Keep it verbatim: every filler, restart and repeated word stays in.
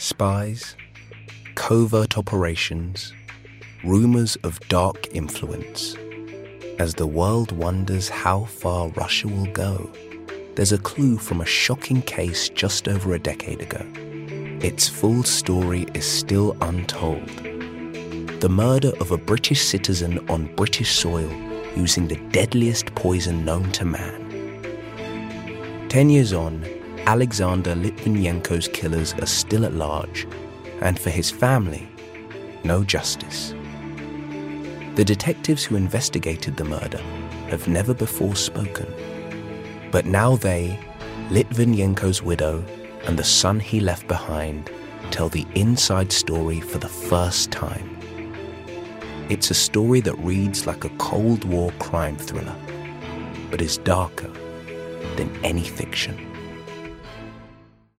Spies, covert operations, rumors of dark influence. As the world wonders how far Russia will go, there's a clue from a shocking case just over a decade ago. Its full story is still untold. The murder of a British citizen on British soil using the deadliest poison known to man. Ten years on, Alexander Litvinenko's killers are still at large, and for his family, no justice. The detectives who investigated the murder have never before spoken, but now they, Litvinenko's widow, and the son he left behind tell the inside story for the first time. It's a story that reads like a Cold War crime thriller, but is darker than any fiction.